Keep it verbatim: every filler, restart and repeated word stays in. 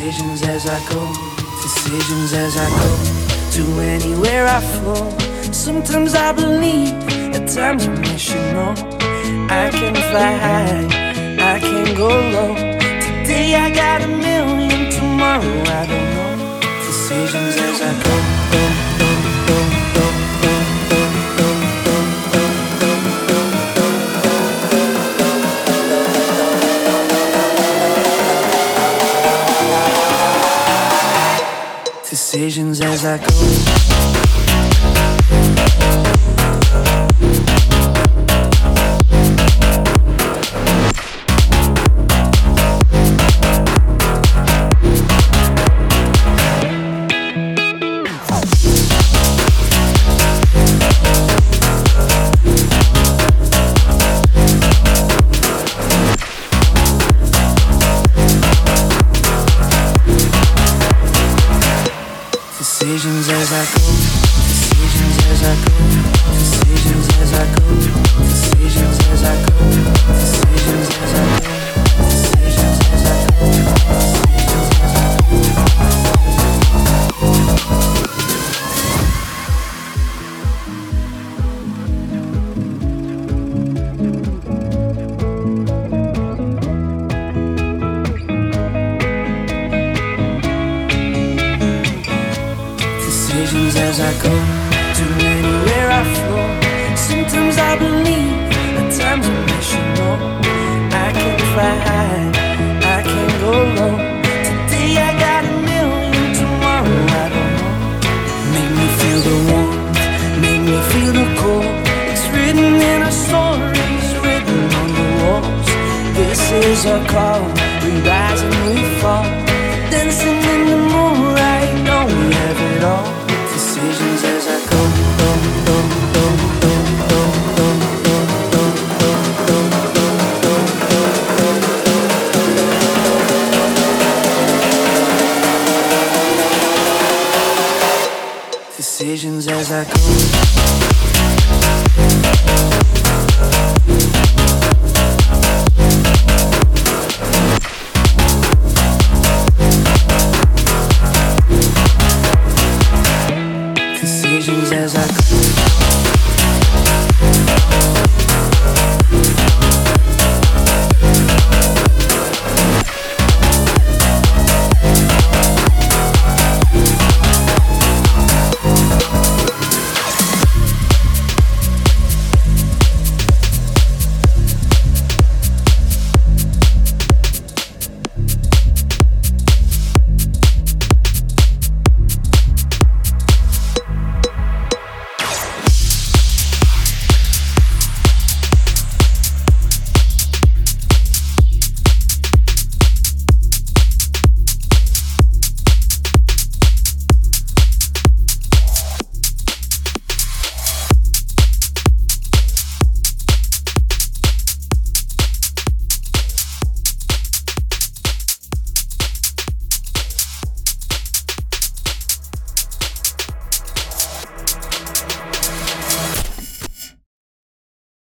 Decisions as I go, decisions as I go to anywhere I flow. Sometimes I believe, at times I wish you know I can fly high, I can go low. Today I got a million, tomorrow I don't know. Decisions as I go, go, go, go, go, go, go, go, go, go, go, go, go, go. Decisions as I go. Decisions as I go, decisions as I go, decisions as I go, decisions as I go, decisions as I go, decisions as I go, decisions as I Decisions as I go to anywhere I flow. Sometimes I believe, at times I wish you know I can fly high, I can go low. Today I got a million, tomorrow I don't know. Make me feel the warmth, make me feel the cold. It's written in our stories, written on the walls. This is our call, we rise and we fall. Dancing in the moonlight, know we have it all. Decisions as I go, go, go, go, go, go, go, go, go, go, go, go, go. Decisions as I go. Decisions as I go.